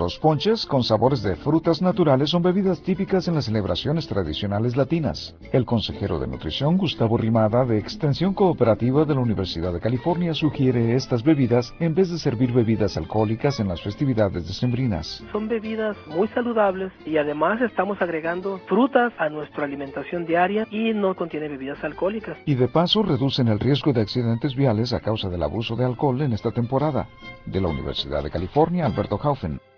Los ponches con sabores de frutas naturales son bebidas típicas en las celebraciones tradicionales latinas. El consejero de nutrición Gustavo Rimada, de Extensión Cooperativa de la Universidad de California, sugiere estas bebidas en vez de servir bebidas alcohólicas en las festividades decembrinas. Son bebidas muy saludables y además estamos agregando frutas a nuestra alimentación diaria y no contiene bebidas alcohólicas. Y de paso reducen el riesgo de accidentes viales a causa del abuso de alcohol en esta temporada. De la Universidad de California, Alberto Haufen.